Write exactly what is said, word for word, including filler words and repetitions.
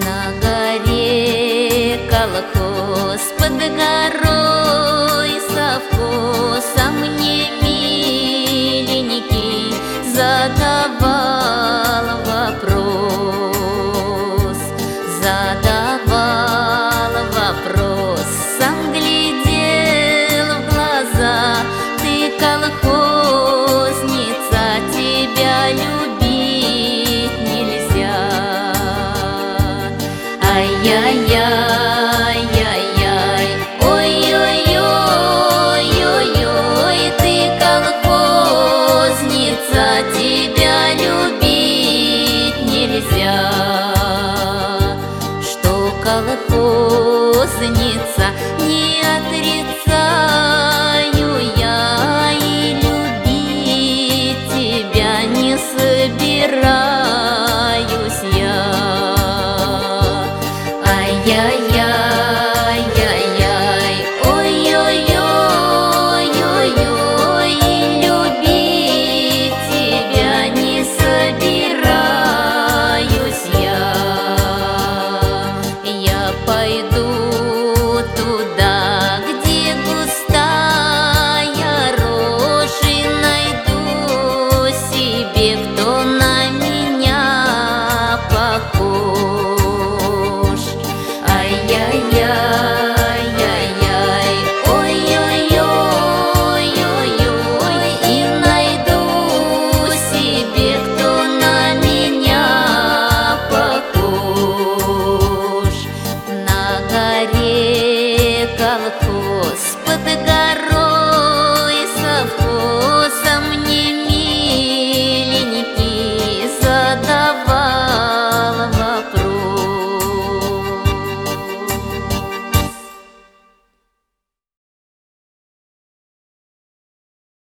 На горе колхоз, под горой совхозом мне миленький задавал вопрос, задавал вопрос, сам глядел в глаза: ты колхозница, тебя любить нельзя. Ай-яй-яй-яй-яй, ой-ой-ой-ой-ой, ты колхозница, тебя любить нельзя. Что колхозница, не отрицаю я, и любить тебя не собираюсь я. Ай-яй-яй-яй-яй, ой-ой-ой-ой-ой, и любить тебя не собираюсь я. Я пойду туда, где густая рожь, и найду себе, кто на меня похож. Ай-яй-яй-яй-яй, ой-ой-ой-ой-ой, и найду себе, кто на меня похож. На горе колхоз, под